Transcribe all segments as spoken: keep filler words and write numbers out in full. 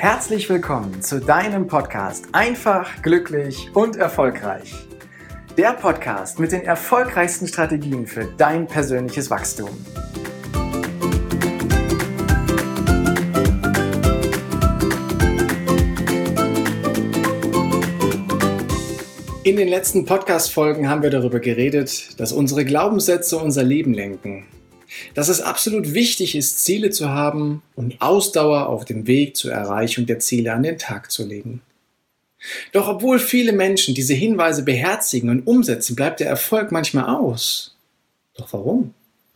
Herzlich willkommen zu deinem Podcast Einfach, glücklich und erfolgreich. Der Podcast mit den erfolgreichsten Strategien für dein persönliches Wachstum. In den letzten Podcast-Folgen haben wir darüber geredet, dass unsere Glaubenssätze unser Leben lenken. Dass es absolut wichtig ist, Ziele zu haben und Ausdauer auf dem Weg zur Erreichung der Ziele an den Tag zu legen. Doch obwohl viele Menschen diese Hinweise beherzigen und umsetzen, bleibt der Erfolg manchmal aus. Doch warum?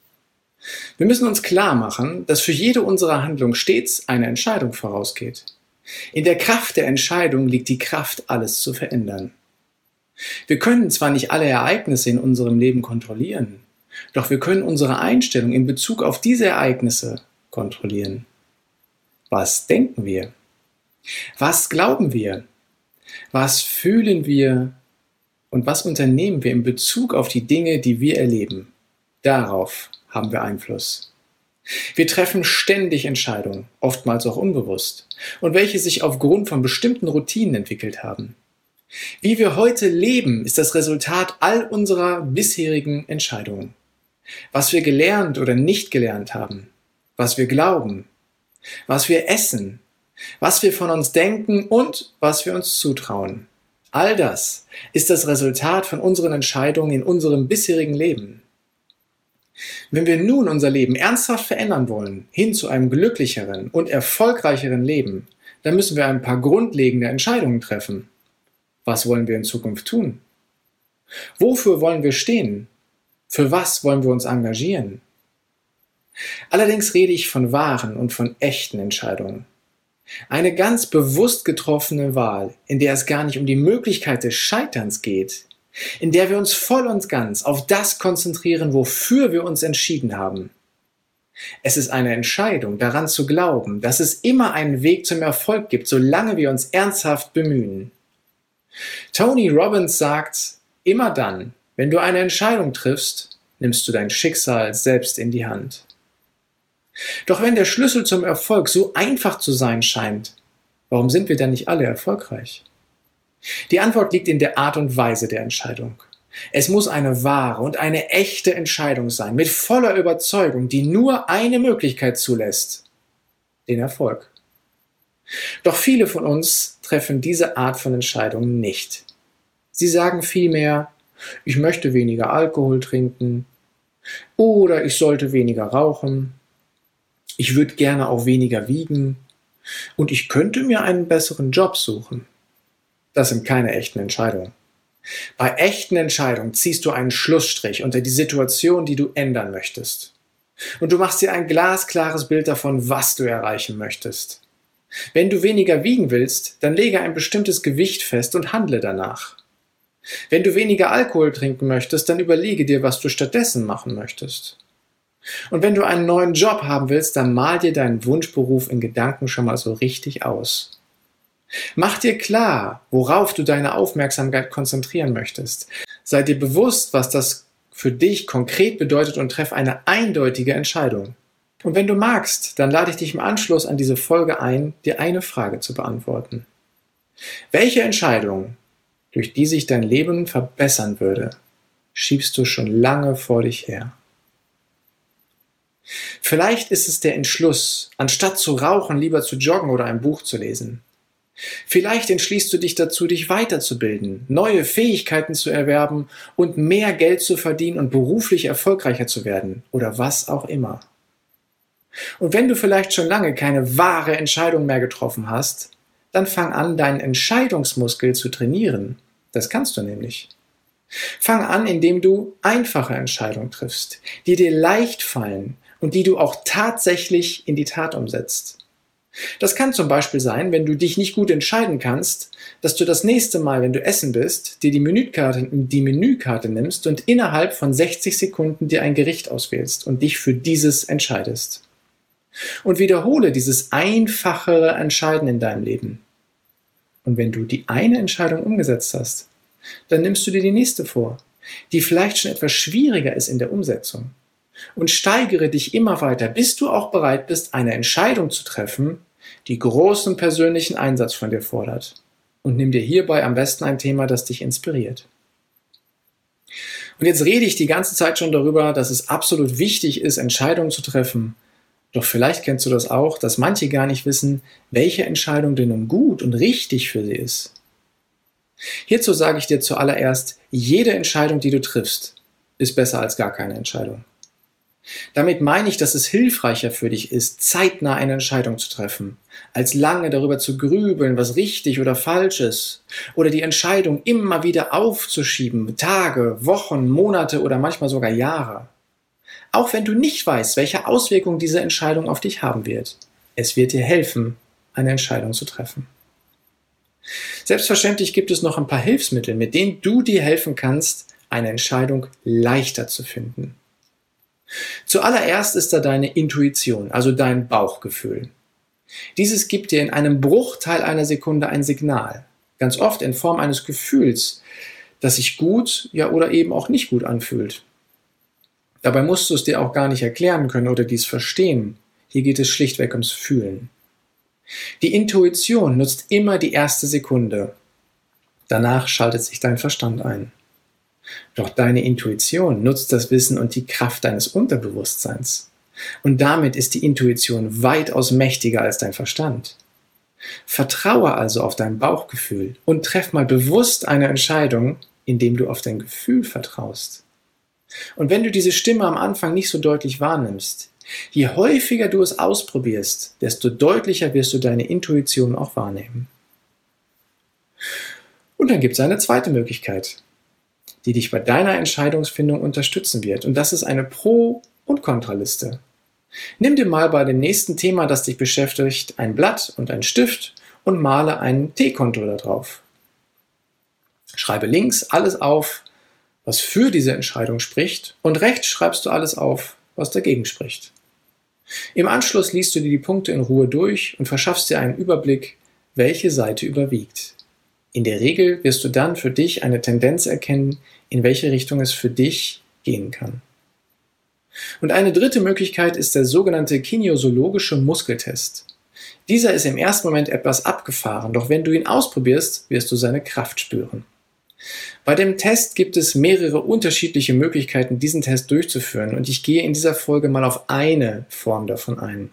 Wir müssen uns klar machen, dass für jede unserer Handlungen stets eine Entscheidung vorausgeht. In der Kraft der Entscheidung liegt die Kraft, alles zu verändern. Wir können zwar nicht alle Ereignisse in unserem Leben kontrollieren, doch wir können unsere Einstellung in Bezug auf diese Ereignisse kontrollieren. Was denken wir? Was glauben wir? Was fühlen wir? Und was unternehmen wir in Bezug auf die Dinge, die wir erleben? Darauf haben wir Einfluss. Wir treffen ständig Entscheidungen, oftmals auch unbewusst, und welche sich aufgrund von bestimmten Routinen entwickelt haben. Wie wir heute leben, ist das Resultat all unserer bisherigen Entscheidungen. Was wir gelernt oder nicht gelernt haben, was wir glauben, was wir essen, was wir von uns denken und was wir uns zutrauen. All das ist das Resultat von unseren Entscheidungen in unserem bisherigen Leben. Wenn wir nun unser Leben ernsthaft verändern wollen, hin zu einem glücklicheren und erfolgreicheren Leben, dann müssen wir ein paar grundlegende Entscheidungen treffen. Was wollen wir in Zukunft tun? Wofür wollen wir stehen? Für was wollen wir uns engagieren? Allerdings rede ich von wahren und von echten Entscheidungen. Eine ganz bewusst getroffene Wahl, in der es gar nicht um die Möglichkeit des Scheiterns geht, in der wir uns voll und ganz auf das konzentrieren, wofür wir uns entschieden haben. Es ist eine Entscheidung, daran zu glauben, dass es immer einen Weg zum Erfolg gibt, solange wir uns ernsthaft bemühen. Tony Robbins sagt, immer dann, wenn du eine Entscheidung triffst, nimmst du dein Schicksal selbst in die Hand. Doch wenn der Schlüssel zum Erfolg so einfach zu sein scheint, warum sind wir dann nicht alle erfolgreich? Die Antwort liegt in der Art und Weise der Entscheidung. Es muss eine wahre und eine echte Entscheidung sein, mit voller Überzeugung, die nur eine Möglichkeit zulässt: den Erfolg. Doch viele von uns treffen diese Art von Entscheidungen nicht. Sie sagen vielmehr: Ich möchte weniger Alkohol trinken oder ich sollte weniger rauchen. Ich würde gerne auch weniger wiegen und ich könnte mir einen besseren Job suchen. Das sind keine echten Entscheidungen. Bei echten Entscheidungen ziehst du einen Schlussstrich unter die Situation, die du ändern möchtest. Und du machst dir ein glasklares Bild davon, was du erreichen möchtest. Wenn du weniger wiegen willst, dann lege ein bestimmtes Gewicht fest und handle danach. Wenn du weniger Alkohol trinken möchtest, dann überlege dir, was du stattdessen machen möchtest. Und wenn du einen neuen Job haben willst, dann mal dir deinen Wunschberuf in Gedanken schon mal so richtig aus. Mach dir klar, worauf du deine Aufmerksamkeit konzentrieren möchtest. Sei dir bewusst, was das für dich konkret bedeutet und treff eine eindeutige Entscheidung. Und wenn du magst, dann lade ich dich im Anschluss an diese Folge ein, dir eine Frage zu beantworten. Welche Entscheidung, durch die sich dein Leben verbessern würde, schiebst du schon lange vor dich her? Vielleicht ist es der Entschluss, anstatt zu rauchen, lieber zu joggen oder ein Buch zu lesen. Vielleicht entschließt du dich dazu, dich weiterzubilden, neue Fähigkeiten zu erwerben und mehr Geld zu verdienen und beruflich erfolgreicher zu werden oder was auch immer. Und wenn du vielleicht schon lange keine wahre Entscheidung mehr getroffen hast, dann fang an, deinen Entscheidungsmuskel zu trainieren. Das kannst du nämlich. Fang an, indem du einfache Entscheidungen triffst, die dir leicht fallen und die du auch tatsächlich in die Tat umsetzt. Das kann zum Beispiel sein, wenn du dich nicht gut entscheiden kannst, dass du das nächste Mal, wenn du essen bist, dir die Menükarte, die Menükarte nimmst und innerhalb von sechzig Sekunden dir ein Gericht auswählst und dich für dieses entscheidest. Und wiederhole dieses einfachere Entscheiden in deinem Leben. Und wenn du die eine Entscheidung umgesetzt hast, dann nimmst du dir die nächste vor, die vielleicht schon etwas schwieriger ist in der Umsetzung. Und steigere dich immer weiter, bis du auch bereit bist, eine Entscheidung zu treffen, die großen persönlichen Einsatz von dir fordert. Und nimm dir hierbei am besten ein Thema, das dich inspiriert. Und jetzt rede ich die ganze Zeit schon darüber, dass es absolut wichtig ist, Entscheidungen zu treffen. Doch vielleicht kennst du das auch, dass manche gar nicht wissen, welche Entscheidung denn nun gut und richtig für sie ist. Hierzu sage ich dir zuallererst, jede Entscheidung, die du triffst, ist besser als gar keine Entscheidung. Damit meine ich, dass es hilfreicher für dich ist, zeitnah eine Entscheidung zu treffen, als lange darüber zu grübeln, was richtig oder falsch ist, oder die Entscheidung immer wieder aufzuschieben, Tage, Wochen, Monate oder manchmal sogar Jahre. Auch wenn du nicht weißt, welche Auswirkungen diese Entscheidung auf dich haben wird, es wird dir helfen, eine Entscheidung zu treffen. Selbstverständlich gibt es noch ein paar Hilfsmittel, mit denen du dir helfen kannst, eine Entscheidung leichter zu finden. Zuallererst ist da deine Intuition, also dein Bauchgefühl. Dieses gibt dir in einem Bruchteil einer Sekunde ein Signal, ganz oft in Form eines Gefühls, das sich gut, ja oder eben auch nicht gut anfühlt. Dabei musst du es dir auch gar nicht erklären können oder dies verstehen. Hier geht es schlichtweg ums Fühlen. Die Intuition nutzt immer die erste Sekunde. Danach schaltet sich dein Verstand ein. Doch deine Intuition nutzt das Wissen und die Kraft deines Unterbewusstseins. Und damit ist die Intuition weitaus mächtiger als dein Verstand. Vertraue also auf dein Bauchgefühl und treff mal bewusst eine Entscheidung, indem du auf dein Gefühl vertraust. Und wenn du diese Stimme am Anfang nicht so deutlich wahrnimmst, je häufiger du es ausprobierst, desto deutlicher wirst du deine Intuition auch wahrnehmen. Und dann gibt es eine zweite Möglichkeit, die dich bei deiner Entscheidungsfindung unterstützen wird. Und das ist eine Pro- und Kontraliste. Nimm dir mal bei dem nächsten Thema, das dich beschäftigt, ein Blatt und einen Stift und male ein T-Konto da drauf. Schreibe links alles auf, was für diese Entscheidung spricht, und rechts schreibst du alles auf, was dagegen spricht. Im Anschluss liest du dir die Punkte in Ruhe durch und verschaffst dir einen Überblick, welche Seite überwiegt. In der Regel wirst du dann für dich eine Tendenz erkennen, in welche Richtung es für dich gehen kann. Und eine dritte Möglichkeit ist der sogenannte kinesiologische Muskeltest. Dieser ist im ersten Moment etwas abgefahren, doch wenn du ihn ausprobierst, wirst du seine Kraft spüren. Bei dem Test gibt es mehrere unterschiedliche Möglichkeiten, diesen Test durchzuführen, und ich gehe in dieser Folge mal auf eine Form davon ein.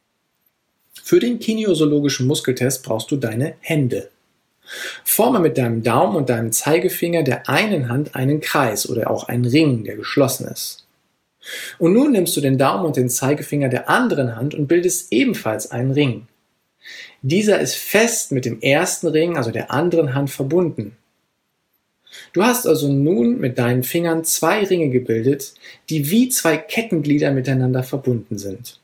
Für den kinesiologischen Muskeltest brauchst du deine Hände. Forme mit deinem Daumen und deinem Zeigefinger der einen Hand einen Kreis oder auch einen Ring, der geschlossen ist. Und nun nimmst du den Daumen und den Zeigefinger der anderen Hand und bildest ebenfalls einen Ring. Dieser ist fest mit dem ersten Ring, also der anderen Hand, verbunden. Du hast also nun mit deinen Fingern zwei Ringe gebildet, die wie zwei Kettenglieder miteinander verbunden sind.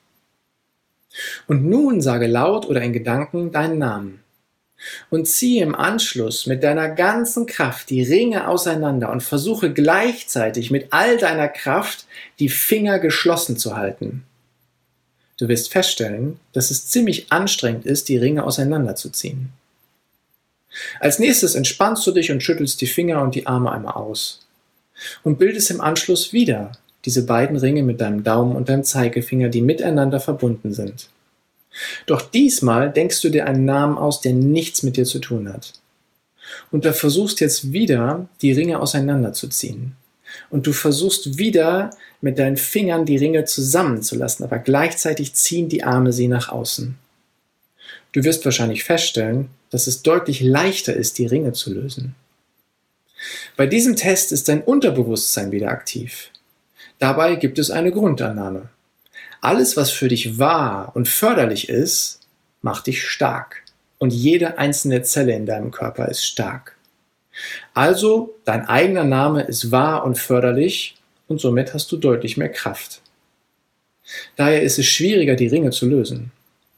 Und nun sage laut oder in Gedanken deinen Namen. Und ziehe im Anschluss mit deiner ganzen Kraft die Ringe auseinander und versuche gleichzeitig mit all deiner Kraft die Finger geschlossen zu halten. Du wirst feststellen, dass es ziemlich anstrengend ist, die Ringe auseinanderzuziehen. Als nächstes entspannst du dich und schüttelst die Finger und die Arme einmal aus. Und bildest im Anschluss wieder diese beiden Ringe mit deinem Daumen und deinem Zeigefinger, die miteinander verbunden sind. Doch diesmal denkst du dir einen Namen aus, der nichts mit dir zu tun hat. Und du versuchst jetzt wieder, die Ringe auseinanderzuziehen. Und du versuchst wieder, mit deinen Fingern die Ringe zusammenzulassen, aber gleichzeitig ziehen die Arme sie nach außen. Du wirst wahrscheinlich feststellen, dass es deutlich leichter ist, die Ringe zu lösen. Bei diesem Test ist dein Unterbewusstsein wieder aktiv. Dabei gibt es eine Grundannahme. Alles, was für dich wahr und förderlich ist, macht dich stark. Und jede einzelne Zelle in deinem Körper ist stark. Also, dein eigener Name ist wahr und förderlich und somit hast du deutlich mehr Kraft. Daher ist es schwieriger, die Ringe zu lösen.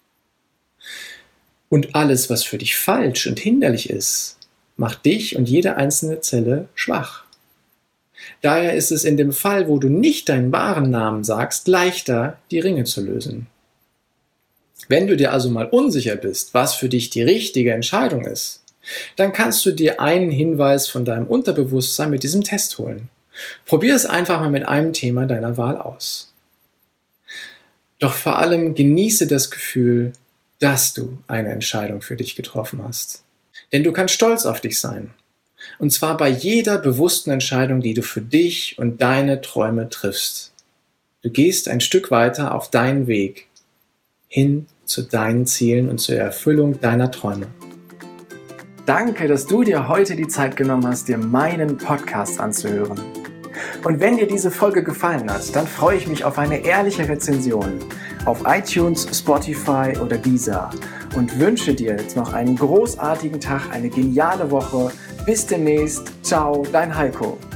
Und alles, was für dich falsch und hinderlich ist, macht dich und jede einzelne Zelle schwach. Daher ist es in dem Fall, wo du nicht deinen wahren Namen sagst, leichter, die Ringe zu lösen. Wenn du dir also mal unsicher bist, was für dich die richtige Entscheidung ist, dann kannst du dir einen Hinweis von deinem Unterbewusstsein mit diesem Test holen. Probier es einfach mal mit einem Thema deiner Wahl aus. Doch vor allem genieße das Gefühl, dass du eine Entscheidung für dich getroffen hast. Denn du kannst stolz auf dich sein. Und zwar bei jeder bewussten Entscheidung, die du für dich und deine Träume triffst. Du gehst ein Stück weiter auf deinen Weg hin zu deinen Zielen und zur Erfüllung deiner Träume. Danke, dass du dir heute die Zeit genommen hast, dir meinen Podcast anzuhören. Und wenn dir diese Folge gefallen hat, dann freue ich mich auf eine ehrliche Rezension auf iTunes, Spotify oder Deezer und wünsche dir jetzt noch einen großartigen Tag, eine geniale Woche. Bis demnächst. Ciao, dein Heiko.